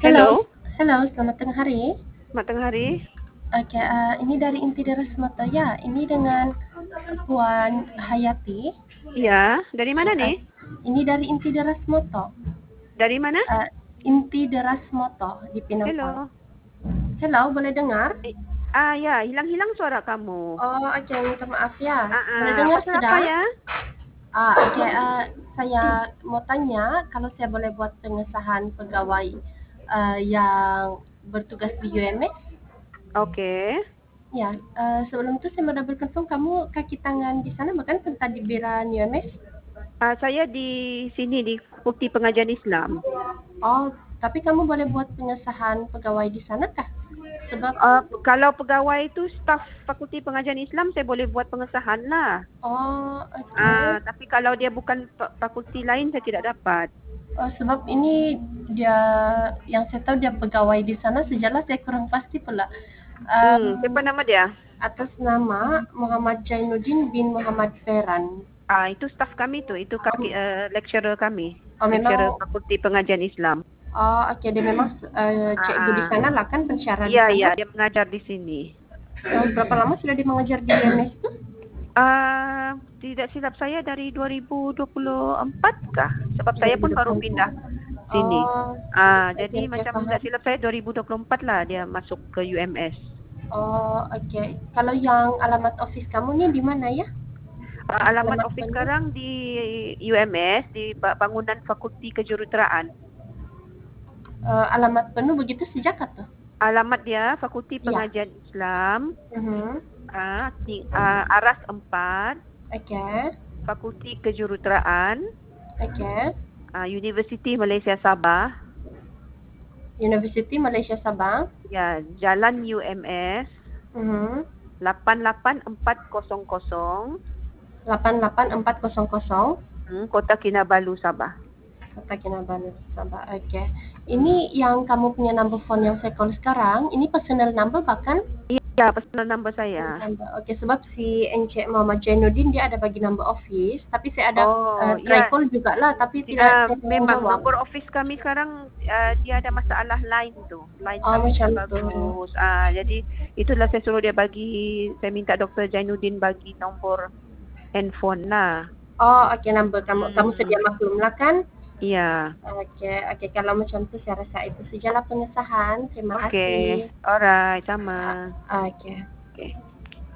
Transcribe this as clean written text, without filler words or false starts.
Hello, Hello, hello, selamat tengah hari. selamat tengah hari. Oke, ini dari Inti Deras Moto ya. Ini dengan Puan Hayati. Iya, dari mana Uh, nih? ini dari Inti Deras Moto. Dari mana? Inti Deras Moto di Pinang Pang. Hello. Hello, boleh dengar? Ya, hilang-hilang suara kamu. Oh, oke, minta maaf ya. Boleh Apa dengar salah apa sudah? ya? Oke, saya mau tanya kalau saya boleh buat pengesahan pegawai yang bertugas di UMS. Oke. Ya, sebelum itu saya mau double confirm kamu kaki tangan di sana bukan tempat di Bira UMS? Saya di sini di Fakulti Pengajian Islam. Oh, tapi kamu boleh buat pengesahan pegawai di sana kah? Sebab Kalau pegawai itu staf Fakulti Pengajian Islam, saya boleh buat pengesahan lah. oke. Tapi kalau dia bukan fakulti lain, saya tidak dapat. Oh, sebab ini dia yang saya tahu dia pegawai di sana sejalan saya kurang pasti pula. Siapa nama dia? Atas nama Muhammad Jainuddin bin Muhammad Peran. Itu staf kami tuh, itu lecturer kami. Oh, Lecturer memang. Fakulti Pengajian Islam. Oh, oke, dia memang cikgu di sana lah kan, pensyarah di Iya, sana. iya, dia mengajar di sini. Berapa lama sudah dia mengajar di UMS itu? Tidak silap saya dari 2024 kah? Sebab saya pun baru 2024. pindah sini. Oh, Jadi oke, macam faham. tidak silap saya 2024 lah dia masuk ke UMS. Oh, oke. Kalau yang alamat office kamu nih di mana ya? Alamat Alamat office penuh? sekarang di UMS di bangunan Fakulti Kejuruteraan. Alamat penuh begitu sejak atau? Alamat dia Fakulti Iya. Pengajian Islam, Mhm. Aras 4, Oke. Fakulti Kejuruteraan, Oke. Universiti Malaysia Sabah. University Malaysia Sabang. Ya, Jalan UMS Mhm. 88400, 88400. Kota Kinabalu, Sabah. Kota Kinabalu Sabah. Oke. Ini yang kamu punya number phone yang saya call sekarang, ini personal number bahkan? Iya, personal number saya. Oke, sebab si Encik Muhammad Jainuddin dia ada bagi number office, tapi saya ada try Ya. call juga lah, tapi tidak Memang jawab. nombor office kami sekarang dia ada masalah line tuh. Line Oh, kami macam tidak tu. bagus. Jadi itulah saya suruh dia bagi, saya minta Dr. Jainuddin bagi nombor handphone lah. Oh, oke, number kamu sedia maklum lah kan? Iya. Oke, kalau macam tu saya rasa itu sajalah pengesahan. Terima Oke. kasih. Alright, sama. Oke. Oke.